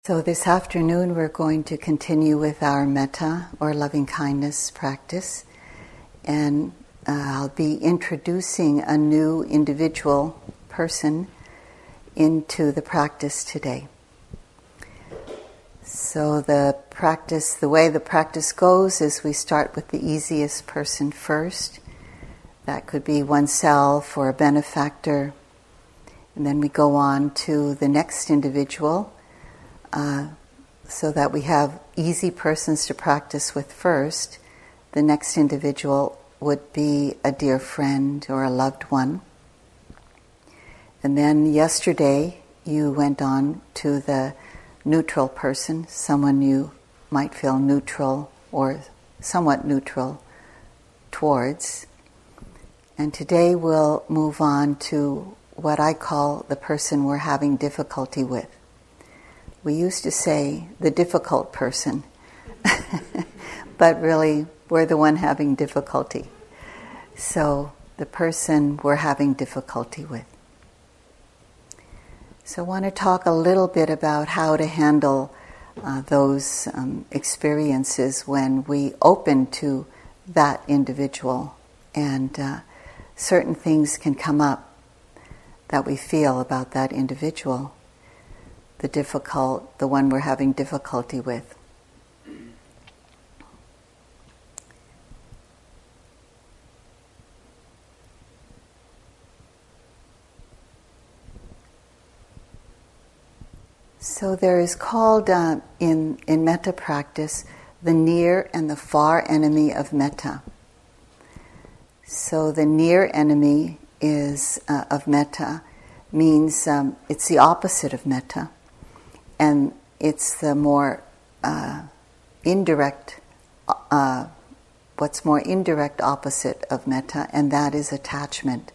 So this afternoon we're going to continue with our metta or loving kindness practice, and I'll be introducing a new individual person into the practice today. So the way the practice goes is we start with the easiest person first. That could be oneself or a benefactor, and then we go on to the next individual. So that we have easy persons to practice with first. The next individual would be a dear friend or a loved one. And then yesterday you went on to the neutral person, someone you might feel neutral or somewhat neutral towards. And today we'll move on to what I call the person we're having difficulty with. We used to say the difficult person, but really we're the one having difficulty. So the person we're having difficulty with. So I want to talk a little bit about how to handle those experiences when we open to that individual, and certain things can come up that we feel about that individual. The one we're having difficulty with. So there is called in metta practice the near and the far enemy of metta. So the near enemy of metta means it's the opposite of metta. And it's the more indirect, what's more indirect opposite of metta, and that is attachment.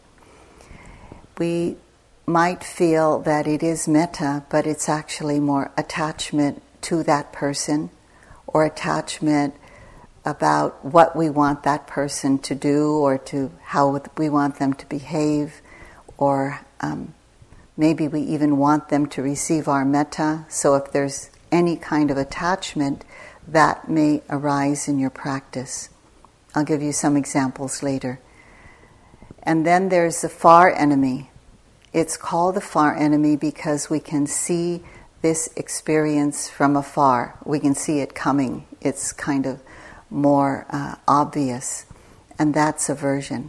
We might feel that it is metta, but it's actually more attachment to that person, or attachment about what we want that person to do, or to how we want them to behave, or maybe we even want them to receive our metta. So if there's any kind of attachment, that may arise in your practice. I'll give you some examples later. And then there's the far enemy. It's called the far enemy because we can see this experience from afar. We can see it coming. It's kind of more obvious. And that's aversion.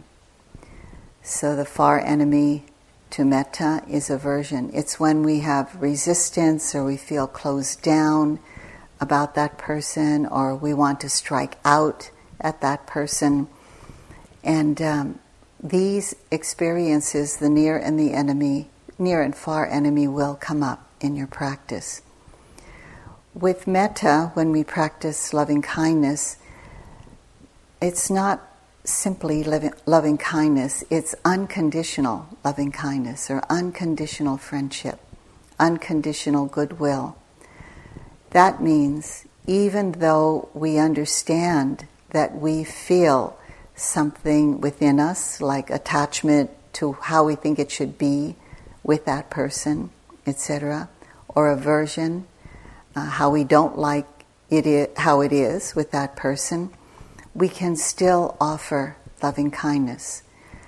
So the far enemy to metta is aversion. It's when we have resistance, or we feel closed down about that person, or we want to strike out at that person. And these experiences, the near and far enemy, will come up in your practice. With metta, when we practice loving kindness, it's not simply loving kindness, it's unconditional loving kindness, or unconditional friendship, unconditional goodwill. That means even though we understand that we feel something within us, like attachment to how we think it should be with that person, etc., or aversion, how we don't like how it is with that person, we can still offer loving kindness.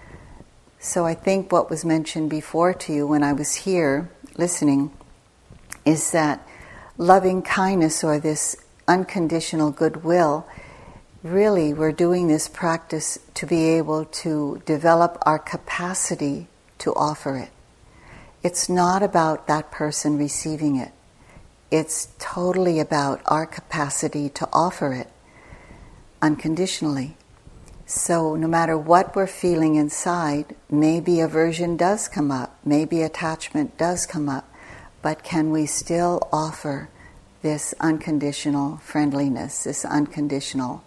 So I think what was mentioned before to you when I was here listening is that loving kindness, or this unconditional goodwill, really we're doing this practice to be able to develop our capacity to offer it. It's not about that person receiving it. It's totally about our capacity to offer it unconditionally. So no matter what we're feeling inside, maybe aversion does come up, maybe attachment does come up, but can we still offer this unconditional friendliness, this unconditional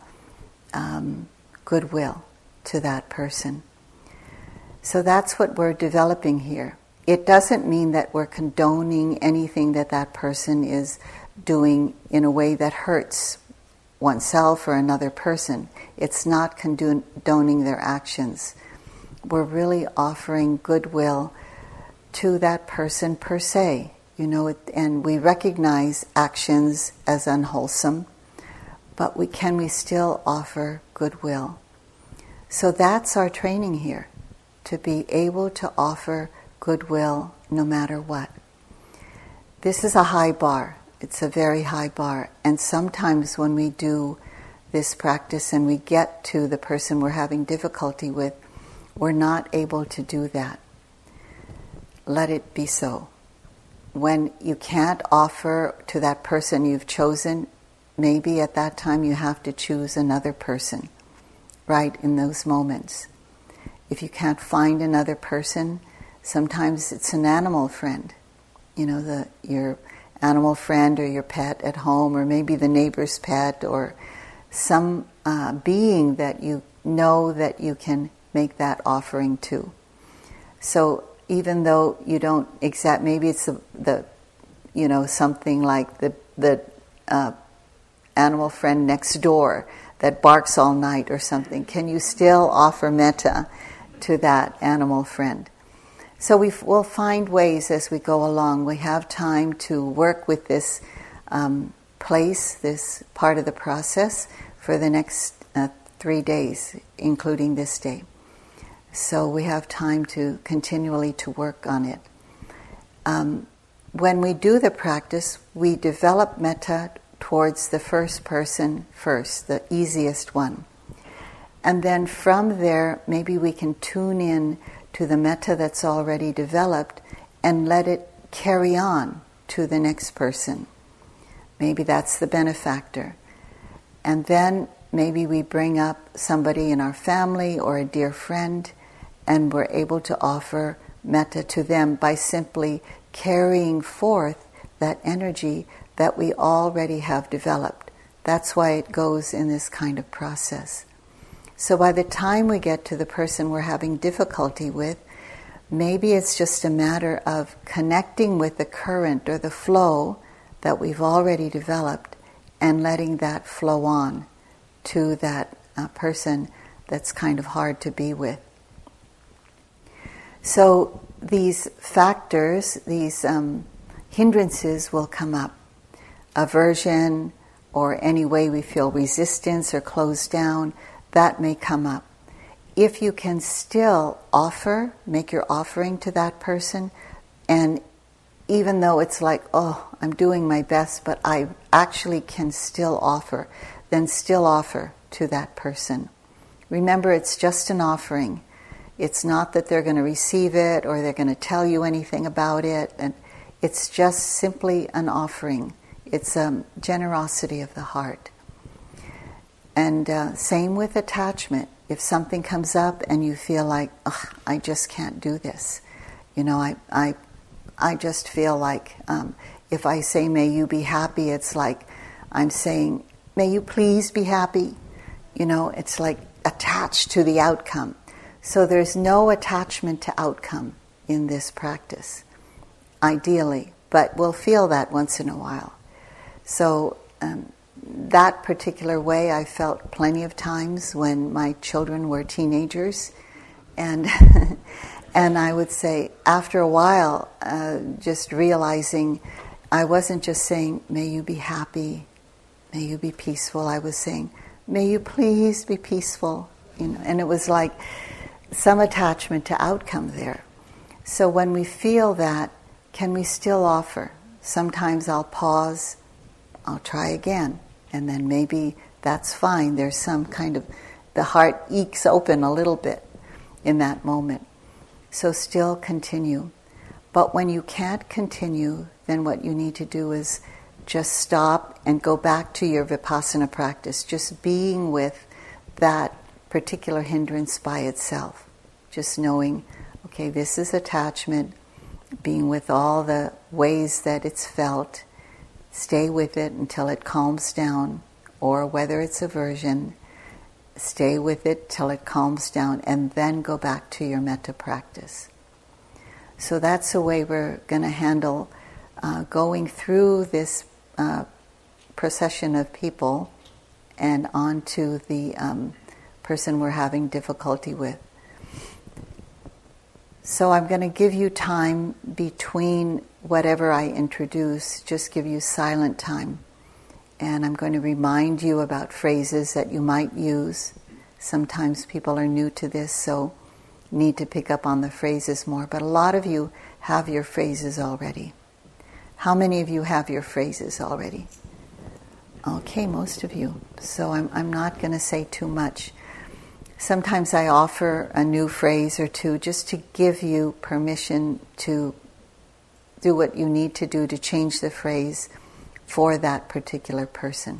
goodwill to that person? So that's what we're developing here. It doesn't mean that we're condoning anything that person is doing in a way that hurts oneself or another person. It's not condoning their actions. We're really offering goodwill to that person per se. and we recognize actions as unwholesome, but can we still offer goodwill? So that's our training here, to be able to offer goodwill no matter what. This is a high bar. It's a very high bar. And sometimes when we do this practice and we get to the person we're having difficulty with, we're not able to do that. Let it be so. When you can't offer to that person you've chosen, maybe at that time you have to choose another person, right, in those moments. If you can't find another person, sometimes it's an animal friend. Your animal friend or your pet at home, or maybe the neighbor's pet, or some being that you know that you can make that offering to. So even though you don't maybe it's the something like the animal friend next door that barks all night or something, can you still offer metta to that animal friend? So we'll find ways as we go along. We have time to work with this place, this part of the process, for the next 3 days, including this day. So we have time to continually to work on it. When we do the practice, we develop metta towards the first person first, the easiest one. And then from there, maybe we can tune in to the metta that's already developed and let it carry on to the next person. Maybe that's the benefactor. And then maybe we bring up somebody in our family or a dear friend, and we're able to offer metta to them by simply carrying forth that energy that we already have developed. That's why it goes in this kind of process. So by the time we get to the person we're having difficulty with, maybe it's just a matter of connecting with the current or the flow that we've already developed and letting that flow on to that person that's kind of hard to be with. So these factors, these hindrances will come up. Aversion, or any way we feel resistance or closed down, that may come up. If you can still offer, make your offering to that person, and even though it's like, oh, I'm doing my best, but I actually can still offer, then still offer to that person. Remember, it's just an offering. It's not that they're going to receive it or they're going to tell you anything about it, and it's just simply an offering. It's generosity of the heart. And same with attachment. If something comes up and you feel like, I just can't do this. I just feel like if I say, may you be happy, it's like I'm saying, may you please be happy. It's like attached to the outcome. So there's no attachment to outcome in this practice, ideally. But we'll feel that once in a while. So that particular way I felt plenty of times when my children were teenagers. And and I would say, after a while, just realizing I wasn't just saying, may you be happy, may you be peaceful. I was saying, may you please be peaceful. And it was like some attachment to outcome there. So when we feel that, can we still offer? Sometimes I'll pause, I'll try again, and then maybe that's fine. There's some kind of, the heart ekes open a little bit in that moment. So still continue. But when you can't continue, then what you need to do is just stop and go back to your Vipassana practice, just being with that particular hindrance by itself. Just knowing, okay, this is attachment, being with all the ways that it's felt, stay with it until it calms down, or whether it's aversion, stay with it till it calms down, and then go back to your metta practice. So that's the way we're going to handle going through this procession of people and on to the person we're having difficulty with. So I'm going to give you time between whatever I introduce, just give you silent time. And I'm going to remind you about phrases that you might use. Sometimes people are new to this, so need to pick up on the phrases more. But a lot of you have your phrases already. How many of you have your phrases already? Okay, most of you. So I'm not going to say too much. Sometimes I offer a new phrase or two just to give you permission to do what you need to do to change the phrase for that particular person.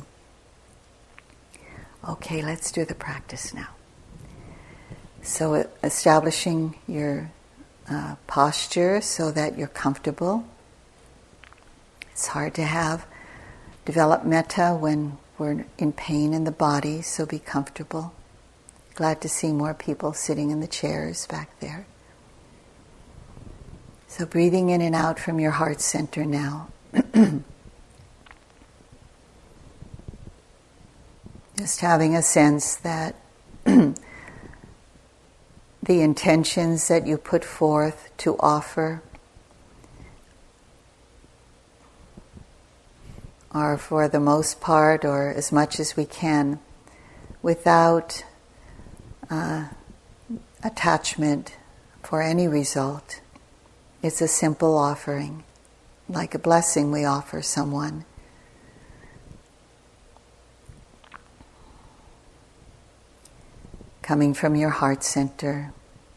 Okay, let's do the practice now. So establishing your posture so that you're comfortable. It's hard to develop metta when we're in pain in the body, so be comfortable. Glad to see more people sitting in the chairs back there. So breathing in and out from your heart center now. Just having a sense that the intentions that you put forth to offer are, for the most part, or as much as we can, without attachment for any result. It's a simple offering, like a blessing we offer someone. Coming from your heart center.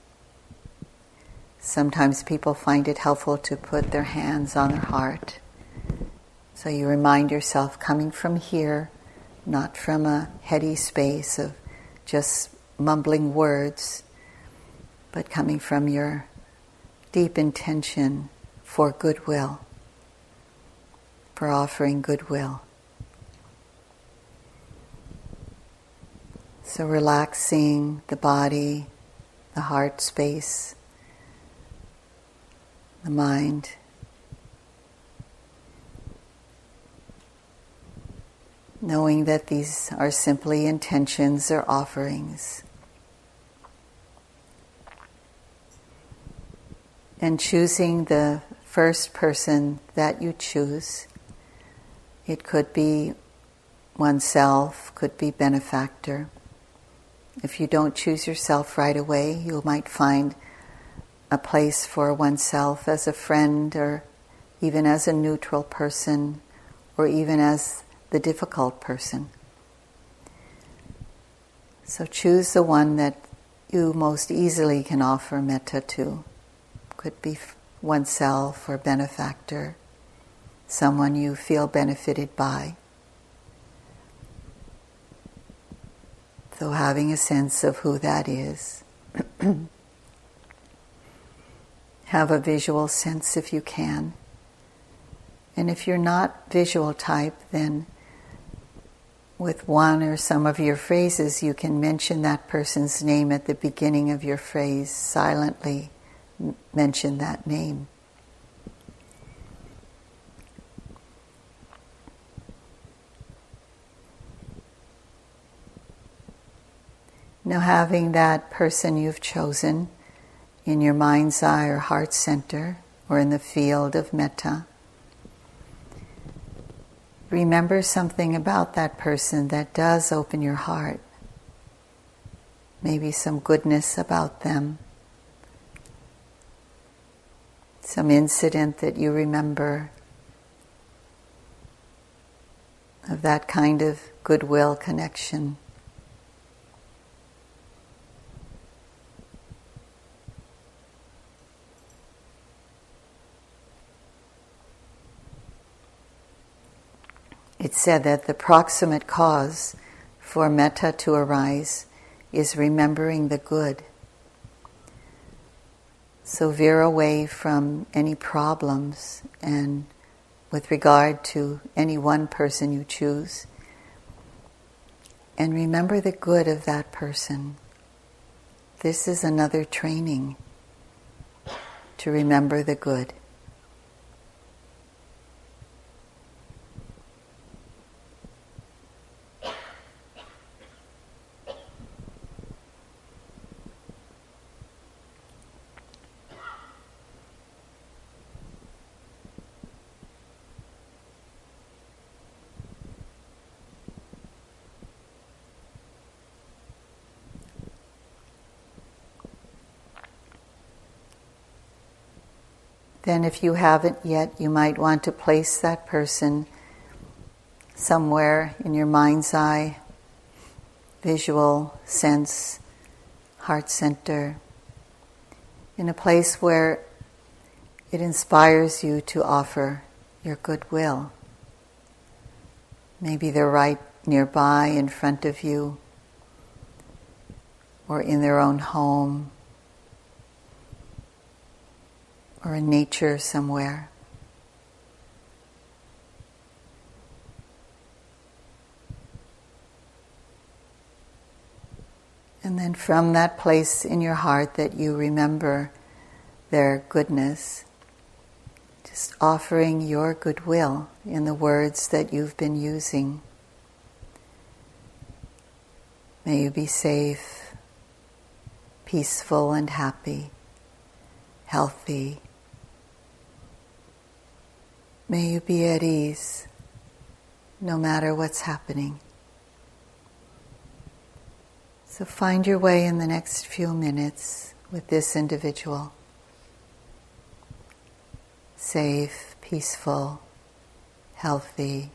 Sometimes people find it helpful to put their hands on their heart. So you remind yourself, coming from here, not from a heady space of just mumbling words, but coming from your deep intention for goodwill, for offering goodwill. So relaxing the body, the heart space, the mind. Knowing that these are simply intentions or offerings. And choosing the first person that you choose. It could be oneself, could be benefactor. If you don't choose yourself right away, you might find a place for oneself as a friend, or even as a neutral person, or even as the difficult person. So choose the one that you most easily can offer metta to. Could be oneself or benefactor, someone you feel benefited by. So having a sense of who that is. Have a visual sense if you can. And if you're not visual type, then with one or some of your phrases, you can mention that person's name at the beginning of your phrase, silently mention that name. Now, having that person you've chosen in your mind's eye or heart center, or in the field of metta, remember something about that person that does open your heart. Maybe some goodness about them, some incident that you remember of that kind of goodwill connection. It's said that the proximate cause for metta to arise is remembering the good. So veer away from any problems, and with regard to any one person you choose, and remember the good of that person. This is another training to remember the good. Then if you haven't yet, you might want to place that person somewhere in your mind's eye, visual, sense, heart center, in a place where it inspires you to offer your goodwill. Maybe they're right nearby in front of you, or in their own home, or in nature somewhere. And then from that place in your heart that you remember their goodness, just offering your goodwill in the words that you've been using. May you be safe, peaceful and happy, healthy. May you be at ease, no matter what's happening. So find your way in the next few minutes with this individual. Safe, peaceful, healthy.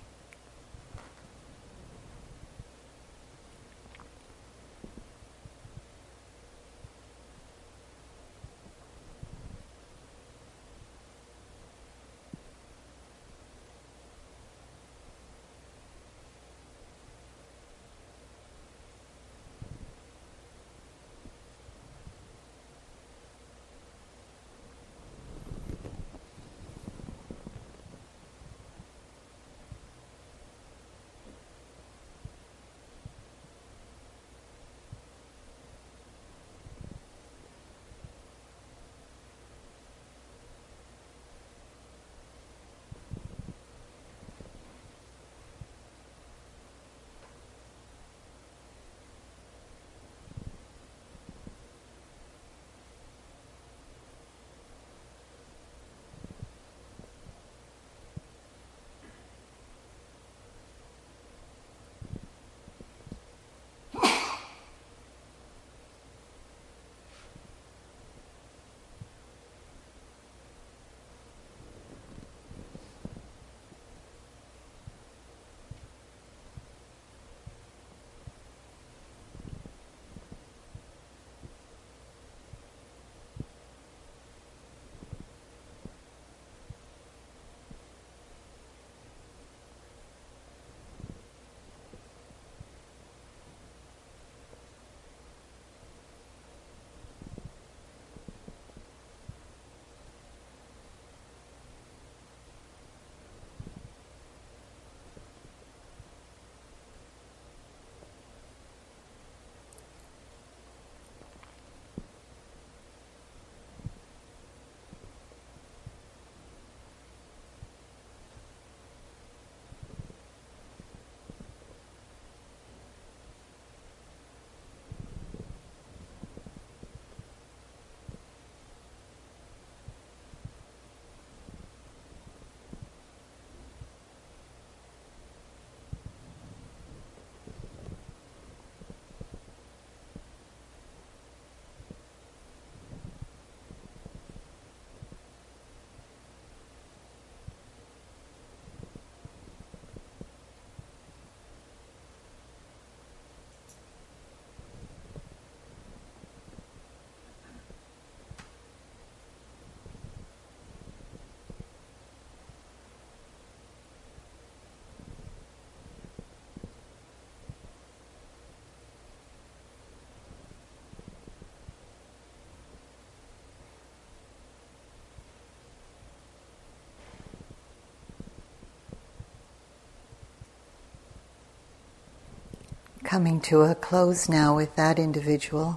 Coming to a close now with that individual.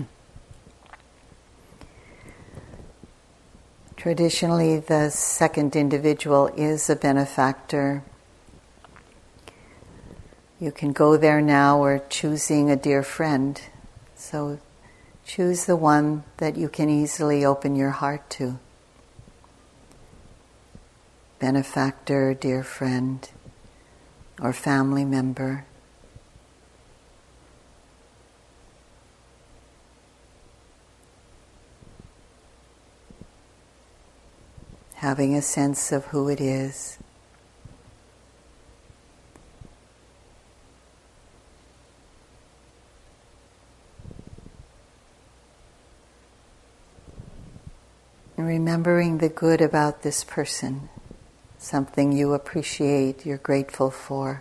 Traditionally, the second individual is a benefactor. You can go there now or choosing a dear friend. So choose the one that you can easily open your heart to. Benefactor, dear friend, or family member. having a sense of who it is. And remembering the good about this person, something you appreciate, you're grateful for.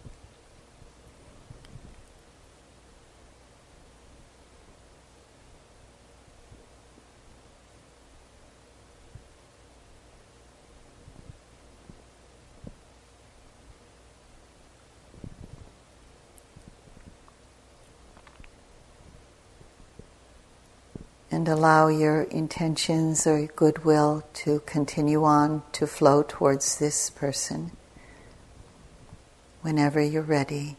And allow your intentions or goodwill to continue on to flow towards this person whenever you're ready.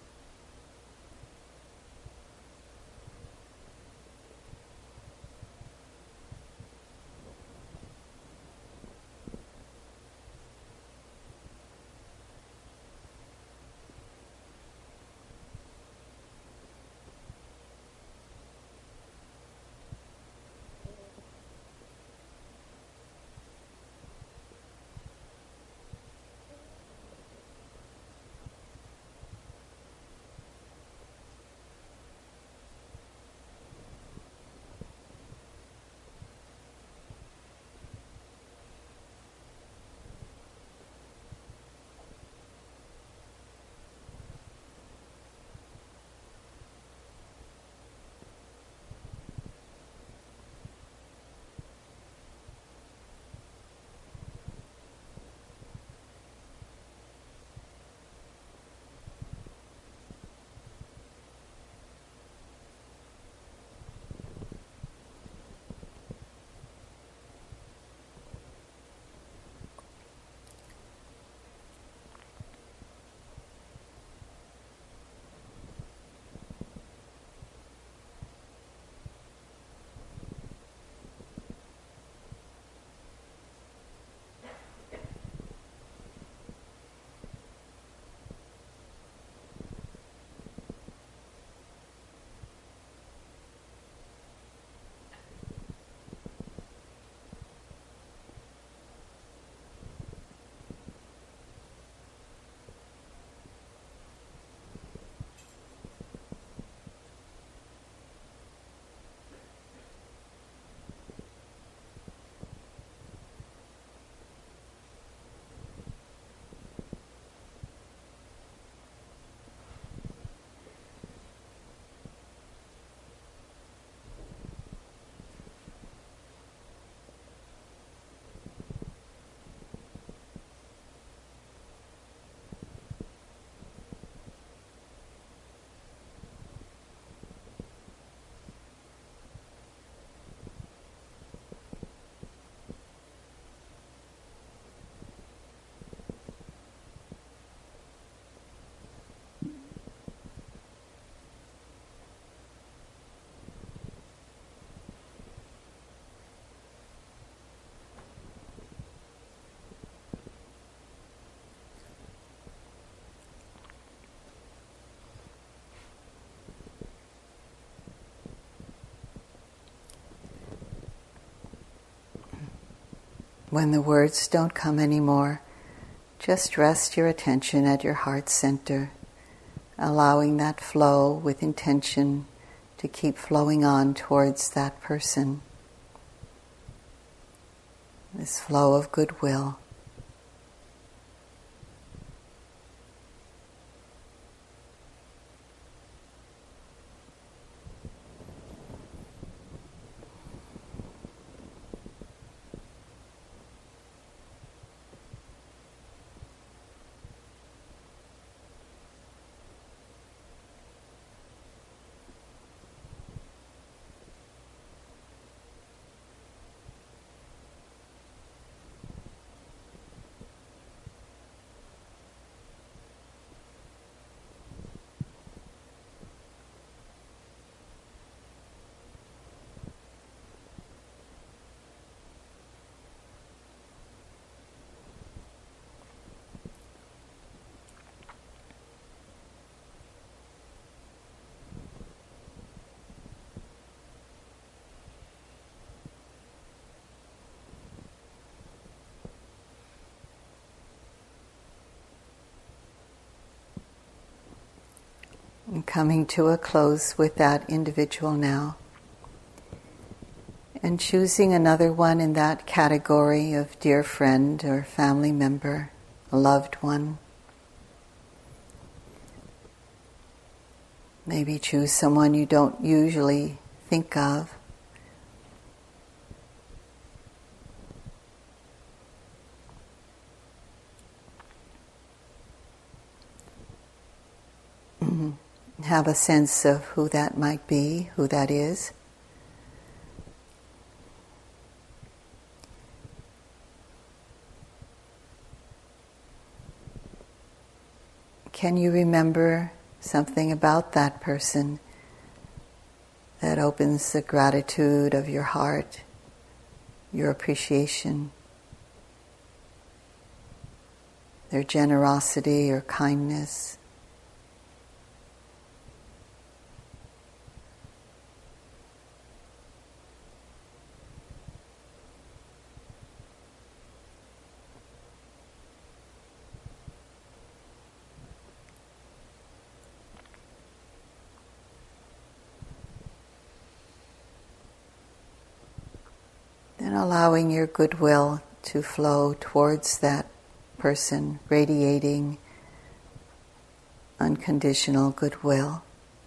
When the words don't come anymore, just rest your attention at your heart center, allowing that flow with intention to keep flowing on towards that person. This flow of goodwill. And coming to a close with that individual now. And choosing another one in that category of dear friend or family member, a loved one. Maybe choose someone you don't usually think of. Have a sense of who that might be, who that is. Can you remember something about that person that opens the gratitude of your heart, your appreciation, their generosity or kindness? And allowing your goodwill to flow towards that person, radiating unconditional goodwill.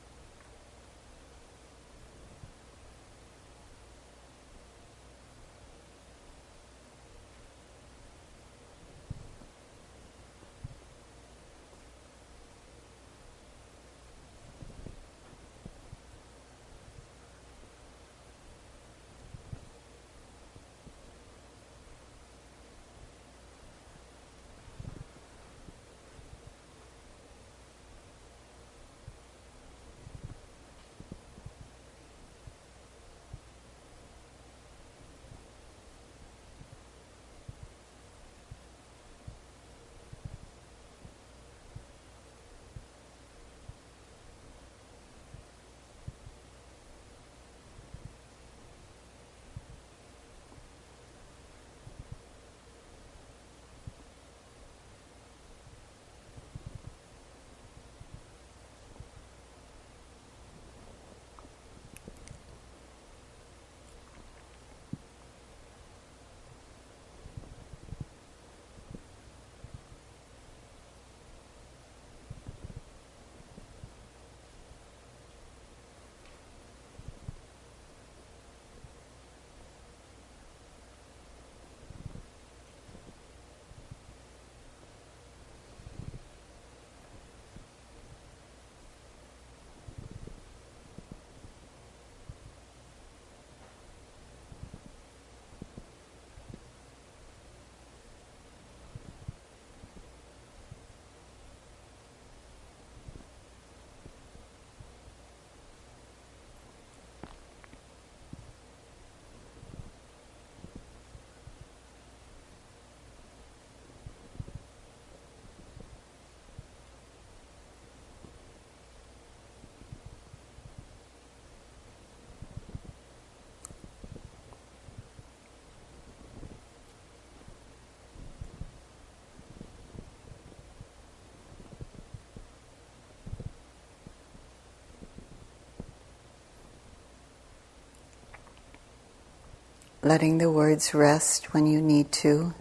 Letting the words rest when you need to,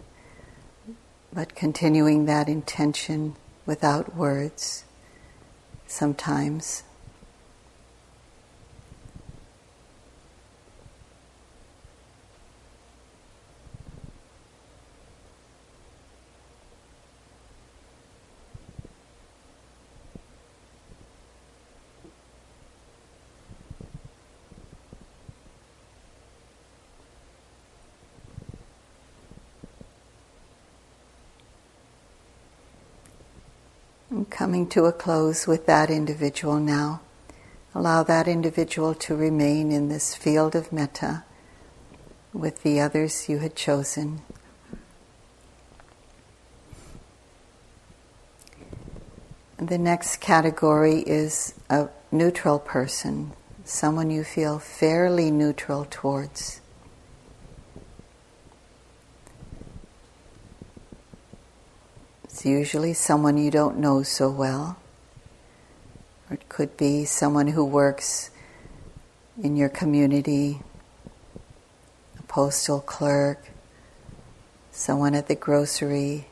but continuing that intention without words sometimes. And coming to a close with that individual now. Allow that individual to remain in this field of metta with the others you had chosen. And the next category is a neutral person, someone you feel fairly neutral towards. It's usually someone you don't know so well, Or it could be someone who works in your community, a postal clerk, someone at the grocery.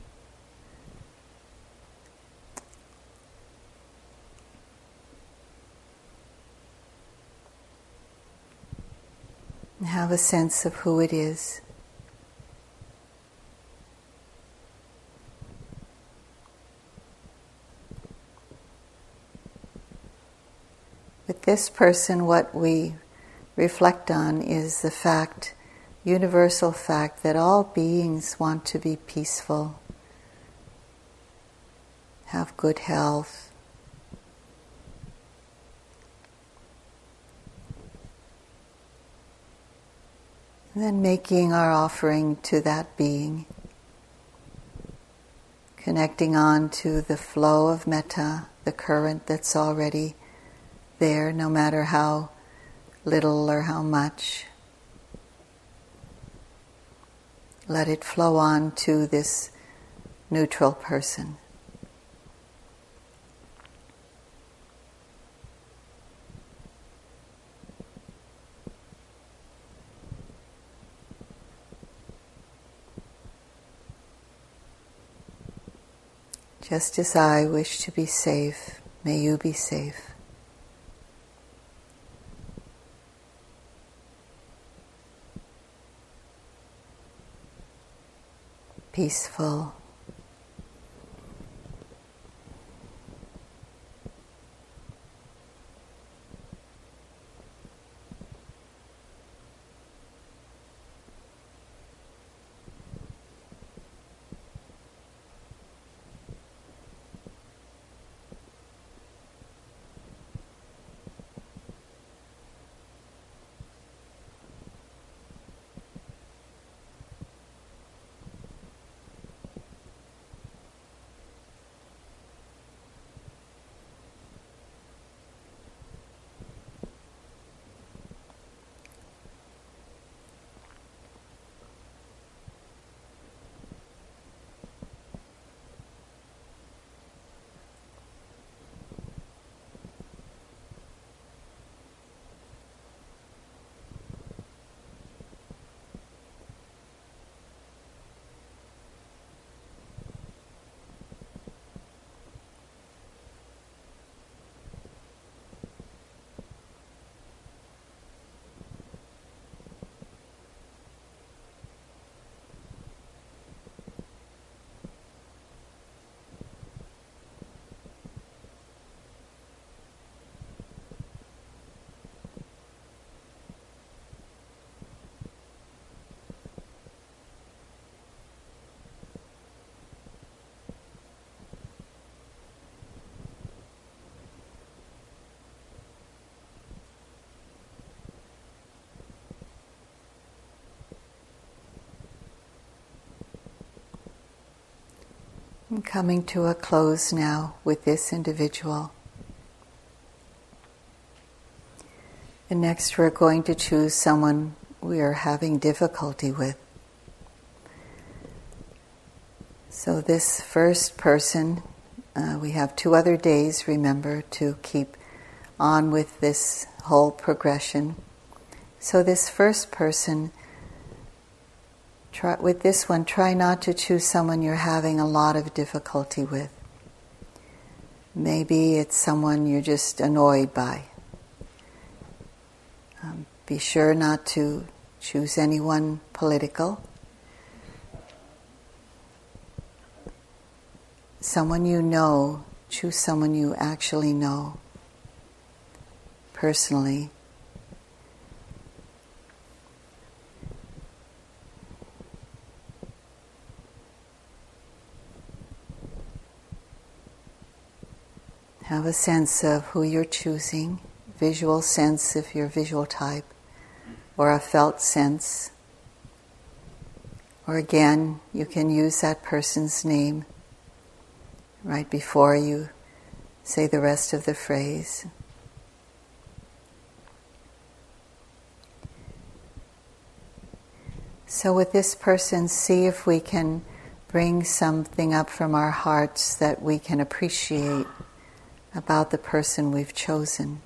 And have a sense of who it is. With this person, what we reflect on is the fact, universal fact, that all beings want to be peaceful, have good health, and then making our offering to that being, connecting on to the flow of metta, the current that's already there, no matter how little or how much. Let it flow on to this neutral person. Just as I wish to be safe, may you be safe. Peaceful. I'm coming to a close now with this individual. And next we're going to choose someone we are having difficulty with. So this first person, we have 2 other days, remember, to keep on with this whole progression. So this first person, with this one, try not to choose someone you're having a lot of difficulty with. Maybe it's someone you're just annoyed by. Be sure not to choose anyone political. Someone you know, choose someone you actually know personally. Have a sense of who you're choosing, visual sense if you're visual type, or a felt sense. Or again, you can use that person's name right before you say the rest of the phrase. So with this person, see if we can bring something up from our hearts that we can appreciate about the person we've chosen.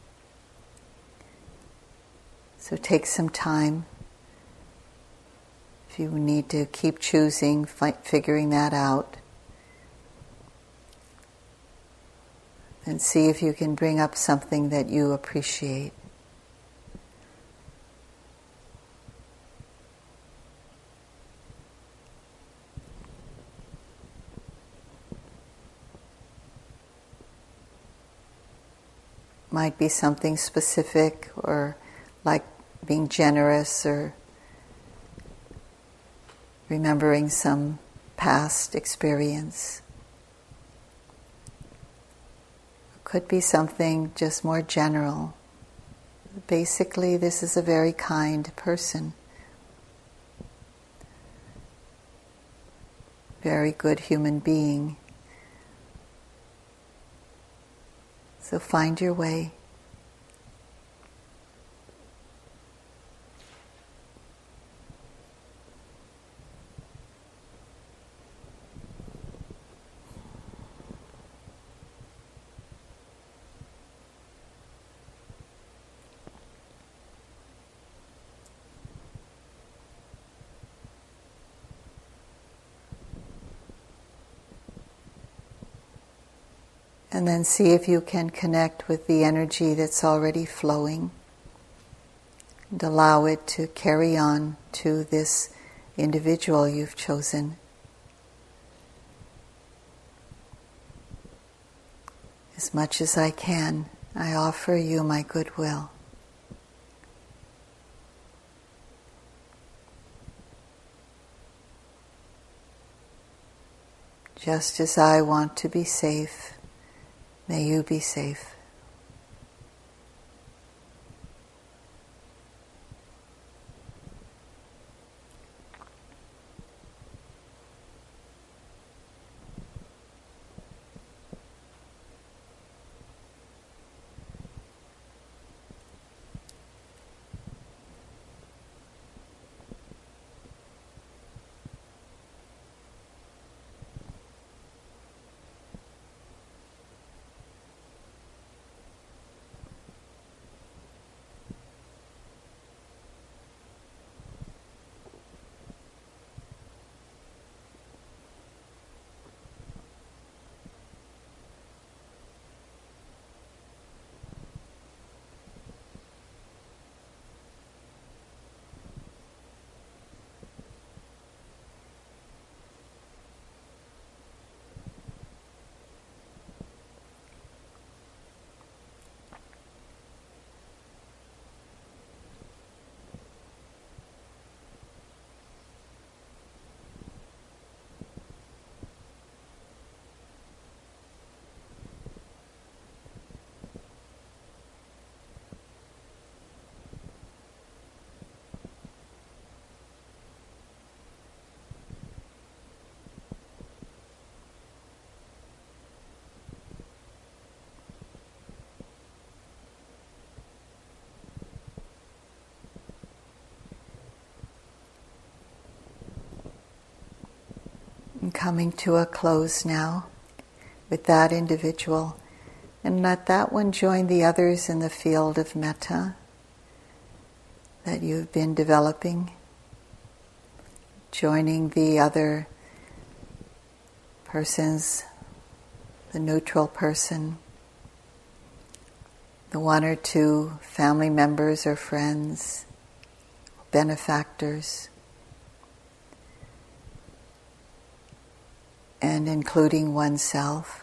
So take some time. If you need to keep choosing, figuring that out, and see if you can bring up something that you appreciate. Might be something specific, or like being generous, or remembering some past experience. It could be something just more general. Basically, this is a very kind person. Very good human being. So find your way. And then see if you can connect with the energy that's already flowing and allow it to carry on to this individual you've chosen. As much as I can, I offer you my goodwill. Just as I want to be safe, may you be safe. And coming to a close now with that individual, and let that one join the others in the field of metta that you've been developing, joining the other persons, the neutral person, the one or two family members or friends, benefactors, and including oneself.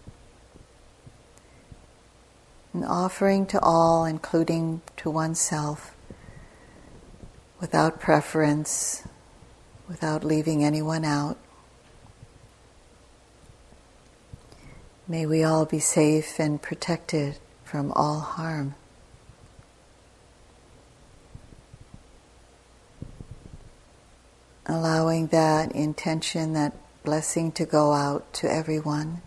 And offering to all, including to oneself, without preference, without leaving anyone out. May we all be safe and protected from all harm. Allowing that intention, that blessing to go out to everyone.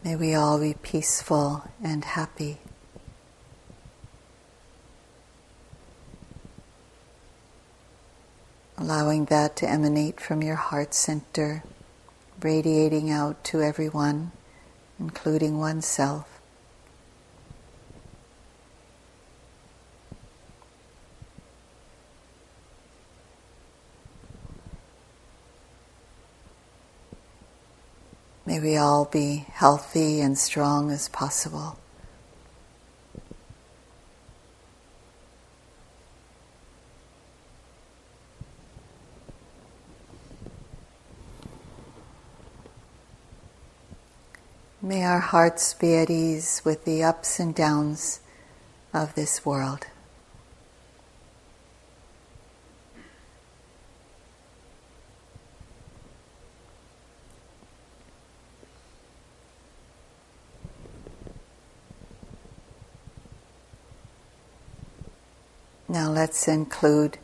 May we all be peaceful and happy. Allowing that to emanate from your heart center, radiating out to everyone, including oneself. May we all be healthy and strong as possible. May our hearts be at ease with the ups and downs of this world. Now let's include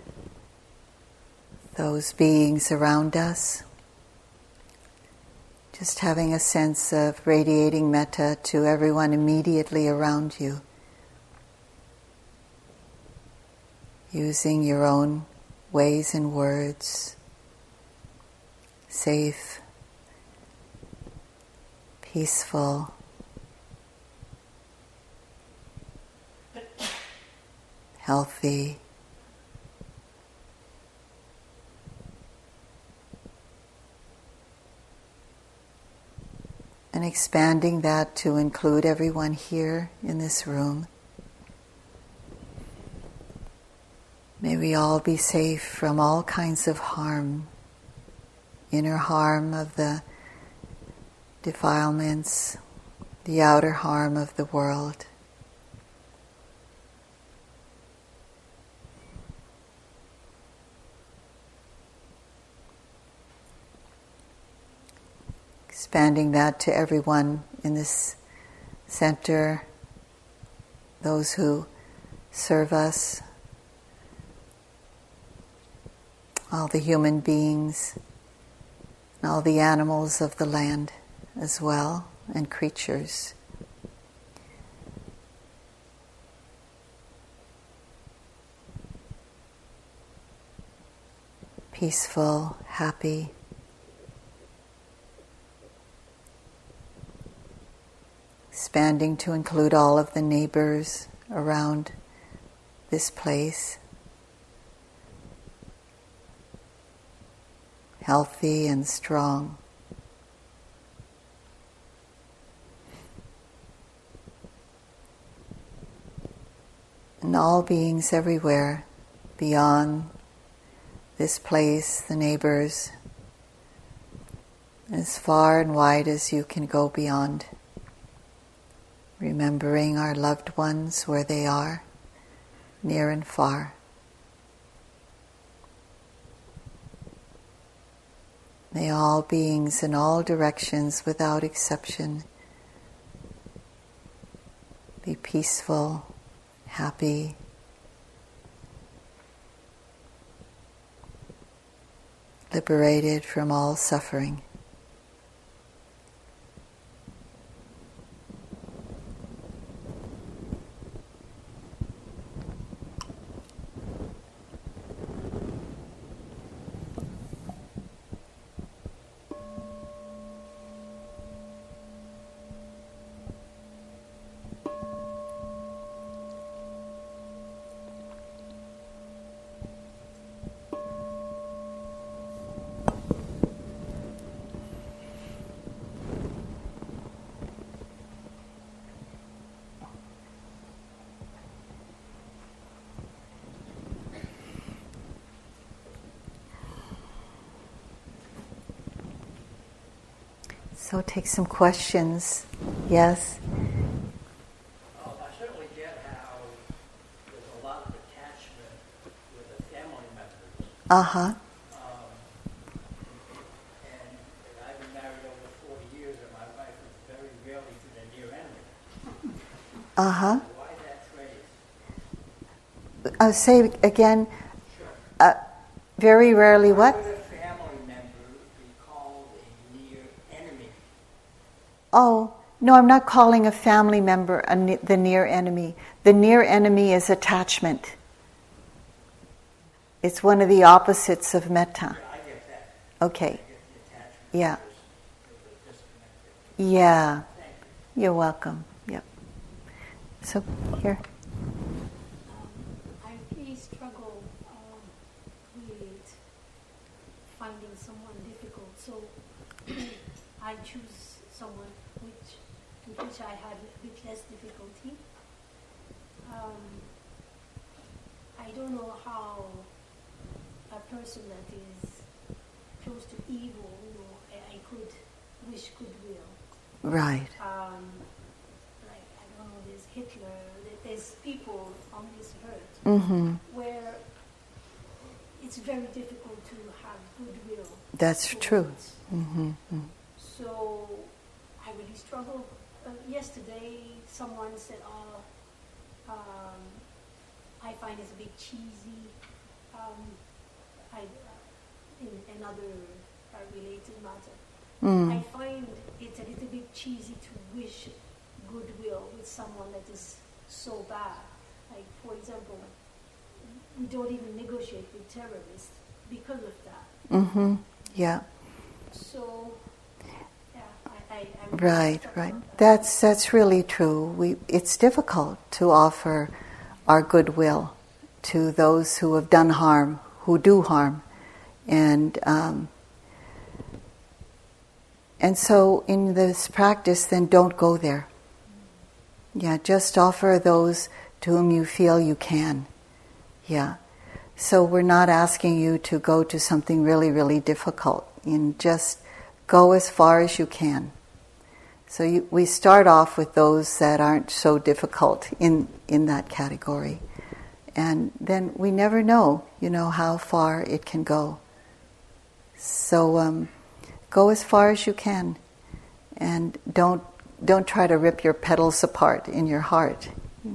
those beings around us. Just having a sense of radiating metta to everyone immediately around you. Using your own ways and words. Safe, peaceful, healthy, and expanding that to include everyone here in this room. May we all be safe from all kinds of harm, inner harm of the defilements, the outer harm of the world. Expanding that to everyone in this center, those who serve us, all the human beings, and all the animals of the land as well, and creatures. Peaceful, happy. Expanding to include all of the neighbors around this place. Healthy and strong. And all beings everywhere, beyond this place, the neighbors, as far and wide as you can go beyond. Remembering our loved ones where they are, near and far. May all beings in all directions, without exception, be peaceful, happy, liberated from all suffering. So take some questions. Yes? I certainly get how there's a lot of attachment with the family members. Uh-huh. And I've been married over 40 years, and my wife is very rarely to the near enemy. Uh-huh. Why that phrase? Say again. Sure. Very rarely what? Why would a family member be called a near enemy? Oh, no, I'm not calling a family member the near enemy. The near enemy is attachment. It's one of the opposites of metta. I get that. Okay. I get the attachment. Yeah. There's a disconnect. Yeah. Thank you. You're welcome. Yep. So, here. I really struggle with finding someone difficult. So I choose someone with which I had a bit less difficulty. I don't know how a person that is close to evil, I could wish goodwill. Right. Like, I don't know, there's Hitler, there's people on this earth Mm-hmm. where it's very difficult to have goodwill. That's true. towards. Mm-hmm. So I really struggle. Yesterday, someone said, I find it's a bit cheesy. In another related matter, I find it's a little bit cheesy to wish goodwill with someone that is so bad. Like, for example, we don't even negotiate with terrorists because of that. Mm-hmm. Yeah. So, yeah, I'm Right, stuck right. on that. That's really true. It's difficult to offer our goodwill to those who have done harm, who do harm, and so in this practice, then don't go there. Yeah, just offer those to whom you feel you can. Yeah. So we're not asking you to go to something really, really difficult. And just go as far as you can. So we start off with those that aren't so difficult in that category. And then we never know, how far it can go. So go as far as you can. And don't try to rip your petals apart in your heart.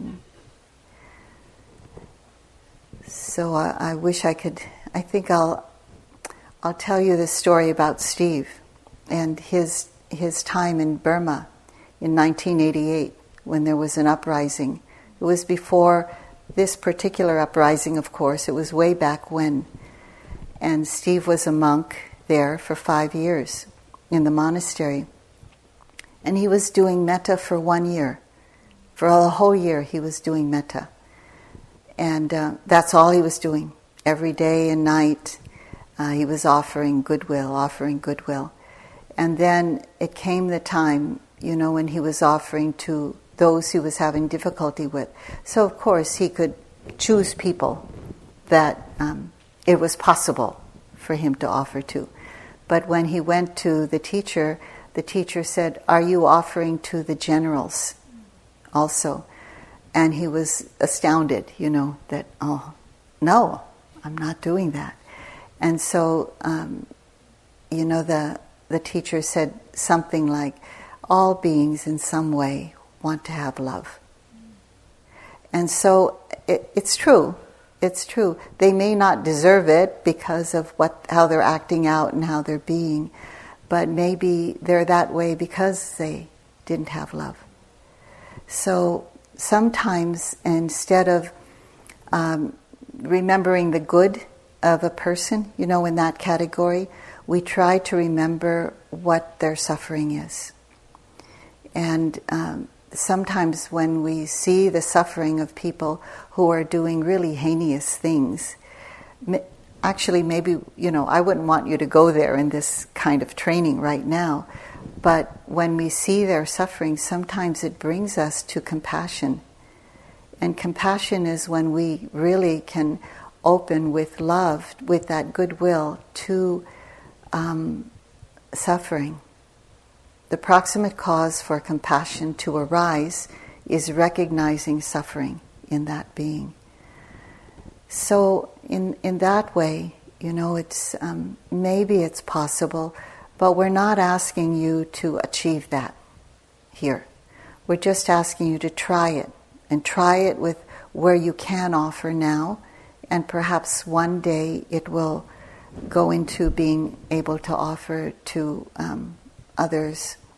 So I wish I could. I think I'll tell you this story about Steve and his time in Burma in 1988 when there was an uprising. It was before this particular uprising, of course. It was way back when. And Steve was a monk there for 5 years in the monastery. And he was doing metta for 1 year. For a whole year he was doing metta. And that's all he was doing. Every day and night he was offering goodwill. And then it came the time, when he was offering to those he was having difficulty with. So of course he could choose people that it was possible for him to offer to. But when he went to the teacher said, "Are you offering to the generals also?" And he was astounded, that, "Oh, no, I'm not doing that." And so, the teacher said something like, "All beings in some way want to have love." And so it's true. It's true. They may not deserve it because of how they're acting out and how they're being, but maybe they're that way because they didn't have love. So sometimes instead of remembering the good of a person, in that category, we try to remember what their suffering is. And sometimes when we see the suffering of people who are doing really heinous things, actually maybe, I wouldn't want you to go there in this kind of training right now, but when we see their suffering, sometimes it brings us to compassion. And compassion is when we really can open with love, with that goodwill to suffering. The proximate cause for compassion to arise is recognizing suffering in that being. So in that way, it's maybe it's possible, but we're not asking you to achieve that here. We're just asking you to try it, and try it with where you can offer now, and perhaps one day it will go into being able to offer to others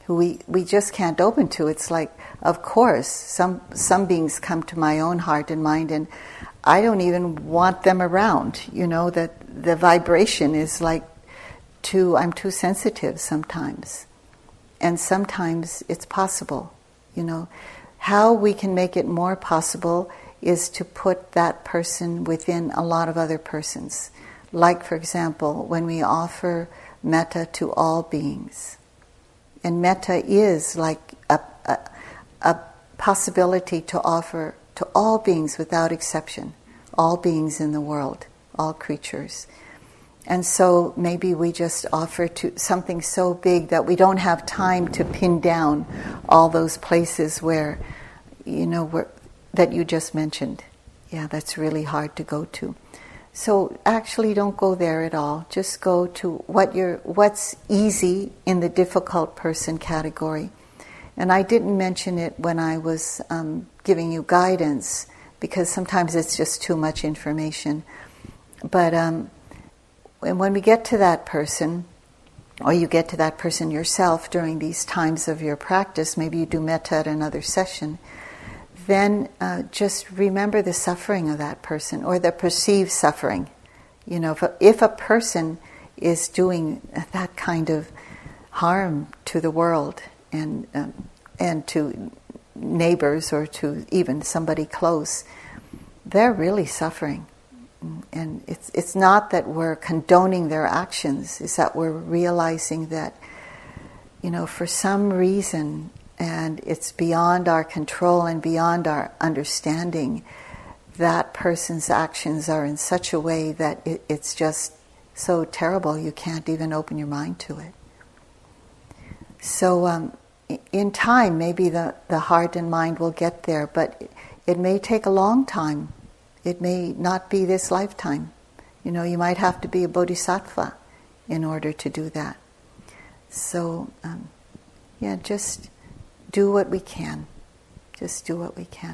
who we just can't open to. It's like, of course, some beings come to my own heart and mind, and I don't even want them around. That the vibration is like I'm too sensitive sometimes. And sometimes it's possible. How we can make it more possible is to put that person within a lot of other persons. Like, for example, when we offer metta to all beings. And metta is like a possibility to offer to all beings without exception, all beings in the world, all creatures. And so maybe we just offer to something so big that we don't have time to pin down all those places where that you just mentioned. Yeah, that's really hard to go to. So actually don't go there at all. Just go to what's easy in the difficult person category. And I didn't mention it when I was giving you guidance, because sometimes it's just too much information. But when we get to that person, or you get to that person yourself during these times of your practice, maybe you do metta at another session, then just remember the suffering of that person, or the perceived suffering. If a person is doing that kind of harm to the world and to neighbors, or to even somebody close, they're really suffering. And it's not that we're condoning their actions, it's that we're realizing that, for some reason, and it's beyond our control and beyond our understanding, that person's actions are in such a way that it's just so terrible you can't even open your mind to it. So in time, maybe the heart and mind will get there, but it may take a long time. It may not be this lifetime. You might have to be a bodhisattva in order to do that. So, just do what we can. Just do what we can.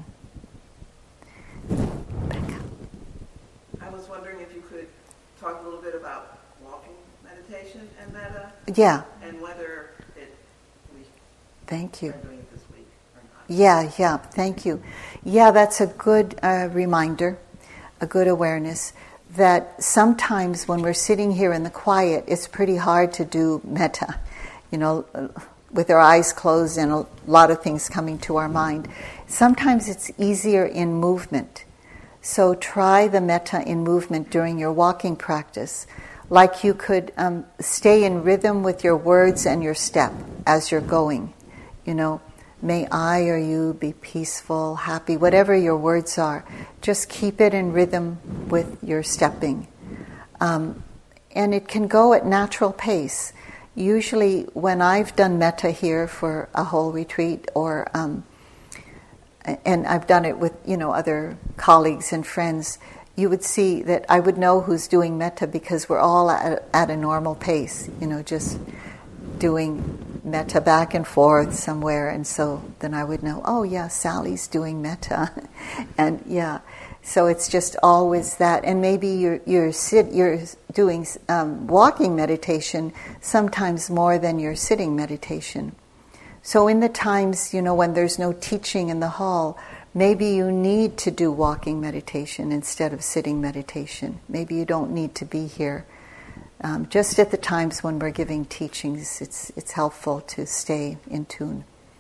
Becca. I was wondering if you could talk a little bit about walking meditation and metta. Yeah. And whether we Thank you. are doing it this week or not. Yeah, thank you. Yeah, that's a good reminder, a good awareness, that sometimes when we're sitting here in the quiet, it's pretty hard to do metta, with our eyes closed and a lot of things coming to our mind. Sometimes it's easier in movement. So try the metta in movement during your walking practice. Like you could stay in rhythm with your words and your step as you're going. May I or you be peaceful, happy, whatever your words are. Just keep it in rhythm with your stepping. And it can go at natural pace. Usually when I've done metta here for a whole retreat, or and I've done it with other colleagues and friends, you would see that I would know who's doing metta because we're all at a normal pace, just doing metta back and forth somewhere, and so then I would know, oh yeah, Sally's doing metta, and yeah, so it's just always that. And maybe you're doing walking meditation sometimes more than your sitting meditation. So in the times when there's no teaching in the hall, maybe you need to do walking meditation instead of sitting meditation. Maybe you don't need to be here. Just at the times when we're giving teachings, it's helpful to stay in tune.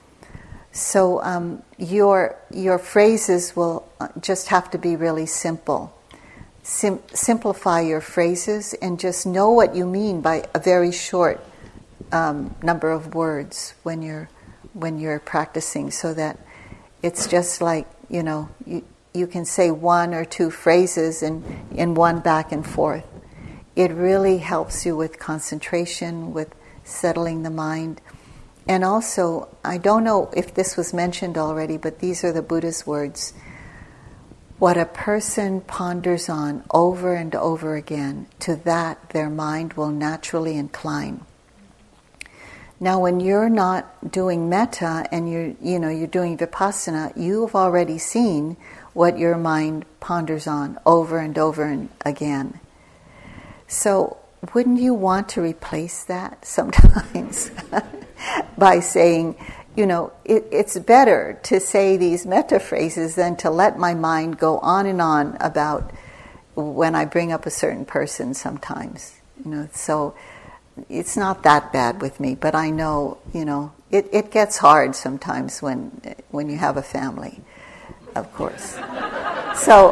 So your phrases will just have to be really simple. Simplify your phrases and just know what you mean by a very short number of words when you're practicing, so that it's just like you can say one or two phrases in one back and forth. It really helps you with concentration, with settling the mind. And also, I don't know if this was mentioned already, but these are the Buddha's words. What a person ponders on over and over again, to that their mind will naturally incline. Now, when you're not doing metta and you're doing vipassana, you've already seen what your mind ponders on over and over and again. So, wouldn't you want to replace that sometimes? by saying, it's better to say these metta phrases than to let my mind go on and on about when I bring up a certain person sometimes. So it's not that bad with me, but I know, it gets hard sometimes when you have a family, of course. So,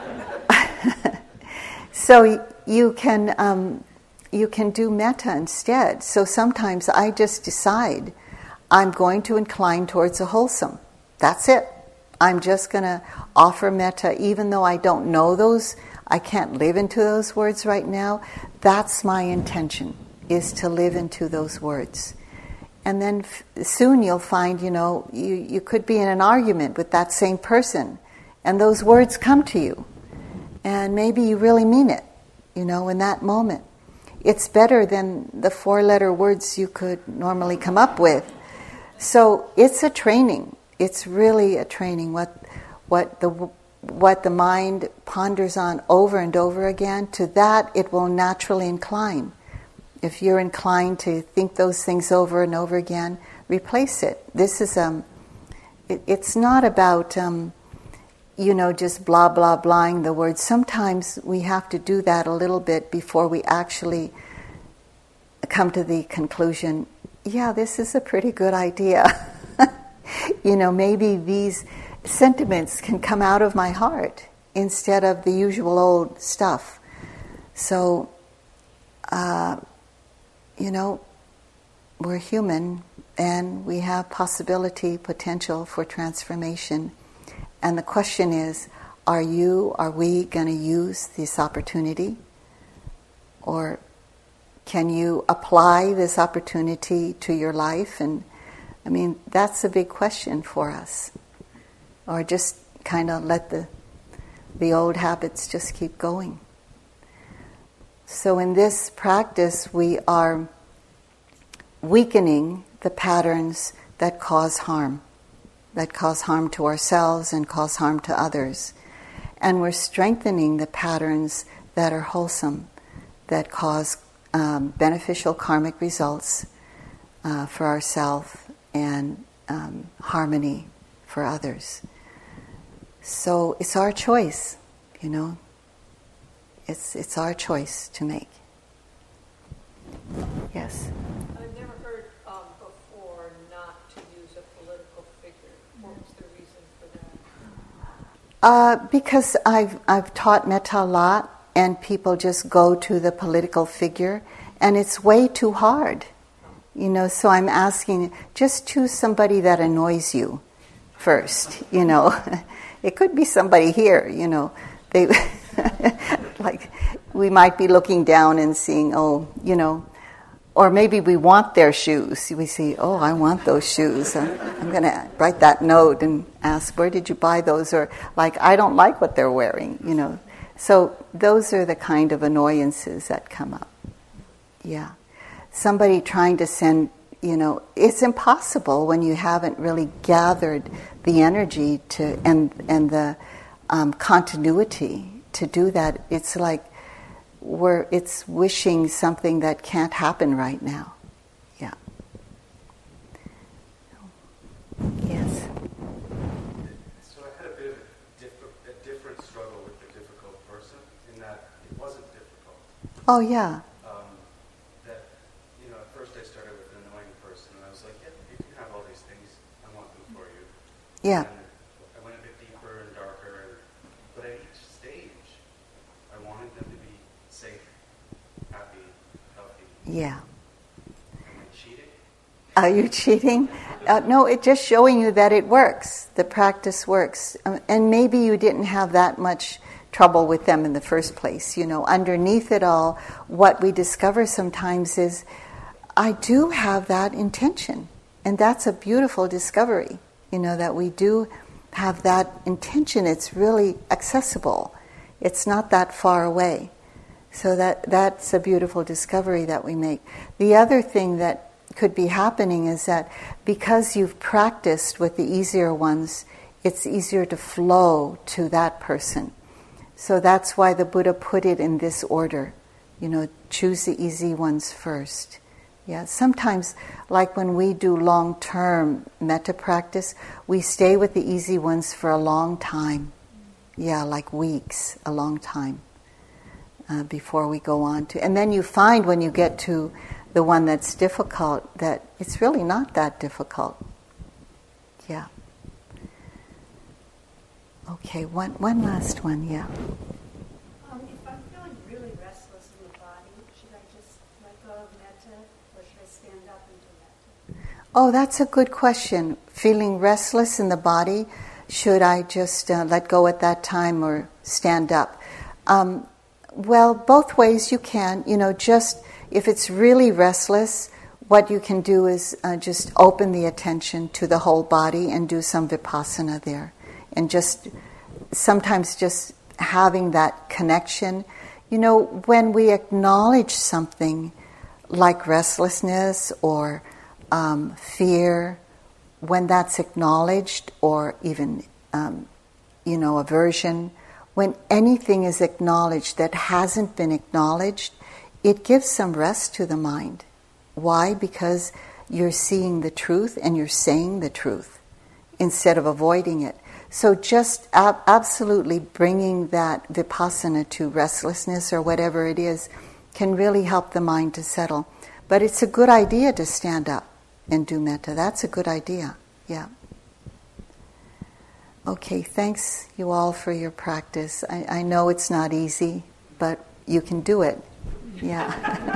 so you can do metta instead. So sometimes I just decide I'm going to incline towards the wholesome. That's it. I'm just going to offer metta, even though I don't know those. I can't live into those words right now. That's my intention, is to live into those words. And then soon you'll find, you could be in an argument with that same person, and those words come to you. And maybe you really mean it, in that moment. It's better than the 4-letter words you could normally come up with. So it's a training. It's really a training. What the mind ponders on over and over again, to that it will naturally incline. If you're inclined to think those things over and over again, replace it. This is it's not about just blah blah blahing the words. Sometimes we have to do that a little bit before we actually come to the conclusion, yeah, this is a pretty good idea. Maybe these sentiments can come out of my heart instead of the usual old stuff. So, we're human and we have potential for transformation. And the question is, are we going to use this opportunity? Or can you apply this opportunity to your life? And that's a big question for us. Or just kind of let the old habits just keep going. So in this practice, we are weakening the patterns that cause harm to ourselves and cause harm to others. And we're strengthening the patterns that are wholesome, that cause beneficial karmic results for ourselves and harmony for others. So it's our choice, It's our choice to make. Yes? I've never heard before not to use a political figure. What was the reason for that? Because I've taught metta a lot, and people just go to the political figure, and it's way too hard. So I'm asking, just choose somebody that annoys you first, It could be somebody here, They like we might be looking down and seeing, or maybe we want their shoes. We see, I want those shoes. I'm going to write that note and ask, where did you buy those? Or I don't like what they're wearing, So those are the kind of annoyances that come up. Yeah. Somebody trying to send, it's impossible when you haven't really gathered the energy to and the continuity to do that. It's like it's wishing something that can't happen right now. Yeah. Yes. So I had a bit of a different struggle with the difficult person, in that it wasn't difficult. Oh yeah. At first I started with an annoying person, and I was like, yeah, you can have all these things. I want them for you. Yeah. And I went a bit deeper and darker, but at each stage, I wanted them to be safe, happy, healthy. Yeah. Am I cheating? Are you cheating? No, it's just showing you that it works. The practice works. And maybe you didn't have that much trouble with them in the first place. Underneath it all, what we discover sometimes is, I do have that intention. And that's a beautiful discovery, that we do have that intention. It's really accessible. It's not that far away. So that's a beautiful discovery that we make. The other thing that could be happening is that because you've practiced with the easier ones, it's easier to flow to that person. So that's why the Buddha put it in this order. Choose the easy ones first. Yeah, sometimes, like when we do long-term metta practice, we stay with the easy ones for a long time. Yeah, like weeks, a long time, before we go on to... And then you find when you get to the one that's difficult, that it's really not that difficult. Yeah. Okay, one last one, yeah. If I'm feeling really restless in the body, should I just let go of metta, or should I stand up and do metta? Oh, that's a good question. Feeling restless in the body, should I just let go at that time or stand up? Well, both ways you can. Just if it's really restless, what you can do is just open the attention to the whole body and do some vipassana there. And just sometimes just having that connection. When we acknowledge something like restlessness or fear, when that's acknowledged, or even, aversion, when anything is acknowledged that hasn't been acknowledged, it gives some rest to the mind. Why? Because you're seeing the truth and you're saying the truth instead of avoiding it. So just absolutely bringing that vipassana to restlessness or whatever it is can really help the mind to settle. But it's a good idea to stand up and do metta. That's a good idea. Yeah. Okay, thanks you all for your practice. I know it's not easy, but you can do it. Yeah.